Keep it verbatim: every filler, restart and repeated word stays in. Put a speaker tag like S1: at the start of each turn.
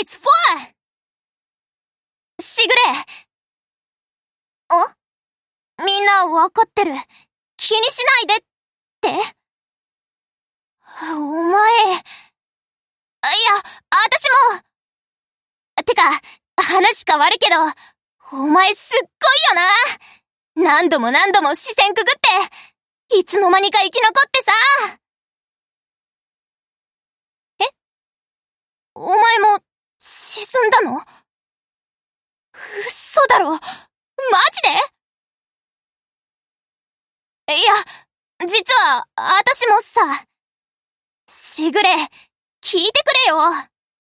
S1: It's fun! しぐれ。お？みんなわかってる。気にしないでって？お前。いや、私も。てか、話変わるけど、お前すっごいよな。何度も何度も視線くぐって、いつの間にか生き残ってさ。え？お前も、沈んだの？嘘だろ。マジで？いや、実は、私もさ。しぐれ、聞いてくれよ。